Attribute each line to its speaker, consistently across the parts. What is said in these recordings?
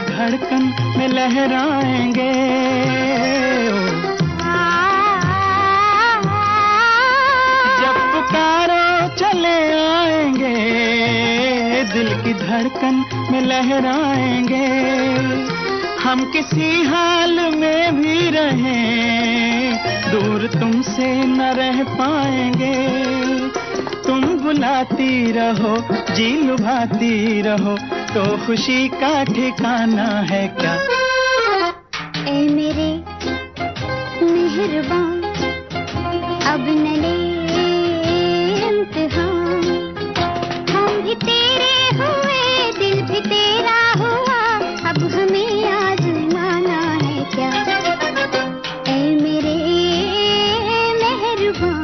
Speaker 1: धड़कन में लहराएंगे। जब पुकारो चले आएंगे, दिल की धड़कन में लहराएंगे। हम किसी हाल में भी रहें, दूर तुमसे न रह पाएंगे। तुम बुलाती रहो, जी लुभाती रहो, तो खुशी का ठिकाना है क्या।
Speaker 2: ए मेरे मेहरबान, अब न ले इम्तिहान। हम भी तेरे हुए, दिल भी तेरा हुआ, अब हमें आजमाना है क्या। ए मेरे मेहरबान।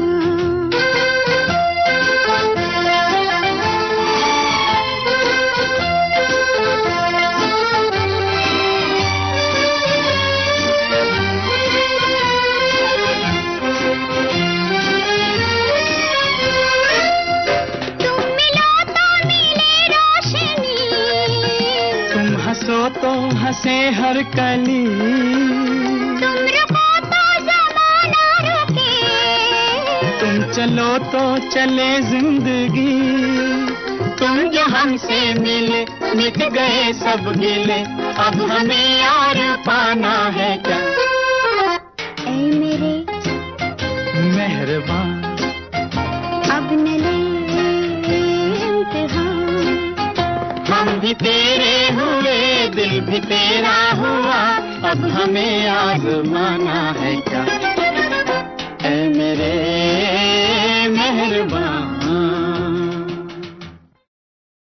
Speaker 1: हंसो तो हंसे हर कली,
Speaker 2: तुम रुको तो ज़माना रुके,
Speaker 1: तुम चलो तो चले जिंदगी। तुम जो हमसे मिले, मिट गए सब गिले, अब हमें यार पाना है क्या।
Speaker 2: ए मेरे
Speaker 1: मेहरबान,
Speaker 2: अब न ले इम्तिहान।
Speaker 1: हम भी तेरे हुए, दिल भी तेरा हुआ, अब हमें आजमाना है क्या।